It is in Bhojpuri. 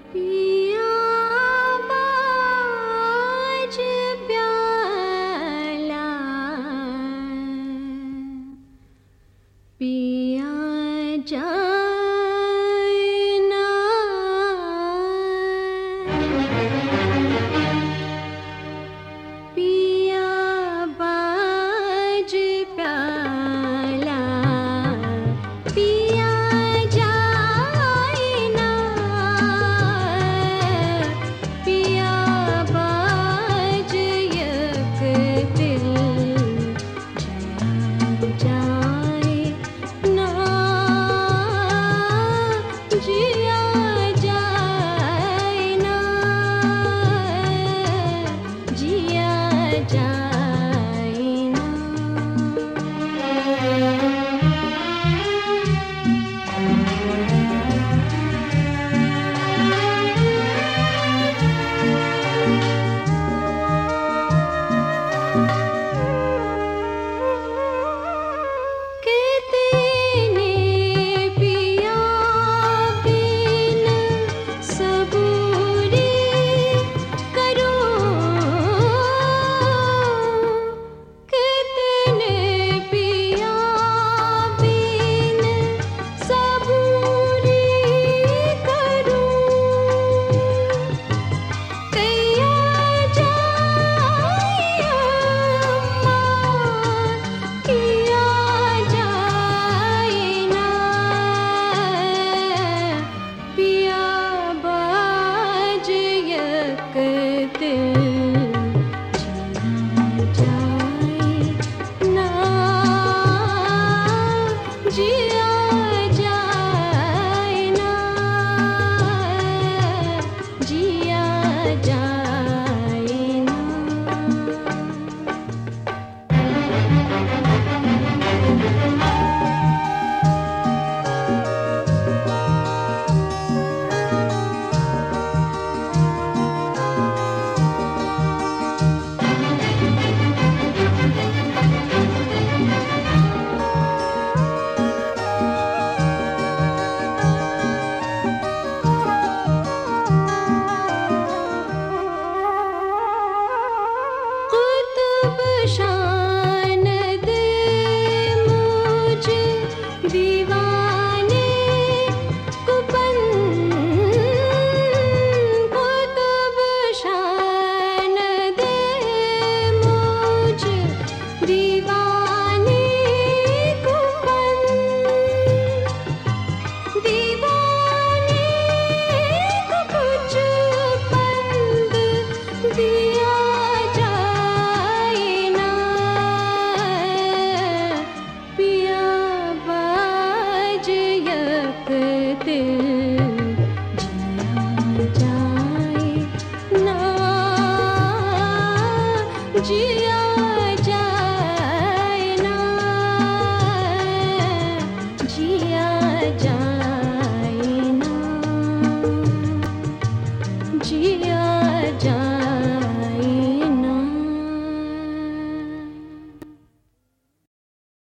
पिया बाज प्याला पिया जाए ना पिया बाज प्याला पिया जाए ना पिया बाज यक दिल जाए ना जिया जाए ना जिया जाए ना कहते ने पिया बिन सबूरी करो कहते ने पिया बिन सबूरी करो कैया जाए अम्मा किया जाए ना पिया बाज यक दिल जाए ना जिया जाए ना जिया जाए ना कुतुब शान दे मुझे दीवाने कुपन कुतुब शान दे मुझे दीवाने कुपन दीवाने को कुछ पंद दिया जाए ना पिया बाज यक दिल जिया जाए ना जिया